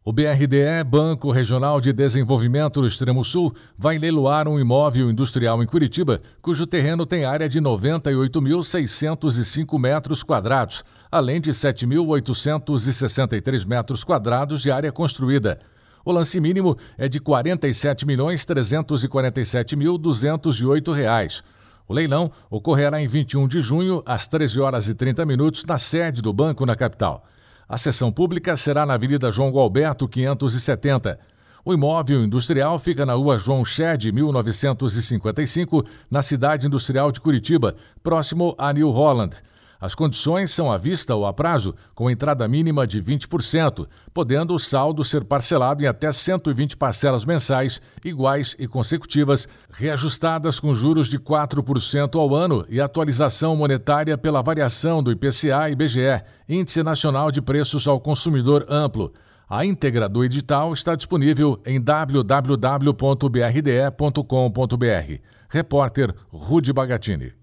O BRDE, Banco Regional de Desenvolvimento do Extremo Sul, vai leiloar um imóvel industrial em Curitiba, cujo terreno tem área de 98.605 metros quadrados, além de 7.863 metros quadrados de área construída. O lance mínimo é de R$ 47.347.208. O leilão ocorrerá em 21 de junho, às 13h30, na sede do banco na capital. A sessão pública será na Avenida João Gualberto, 570. O imóvel industrial fica na Rua João Chede, 1955, na cidade industrial de Curitiba, próximo a New Holland. As condições são à vista ou a prazo, com entrada mínima de 20%, podendo o saldo ser parcelado em até 120 parcelas mensais, iguais e consecutivas, reajustadas com juros de 4% ao ano e atualização monetária pela variação do IPCA e IBGE, Índice Nacional de Preços ao Consumidor Amplo. A íntegra do edital está disponível em www.brde.com.br. Repórter Rudy Bagatini.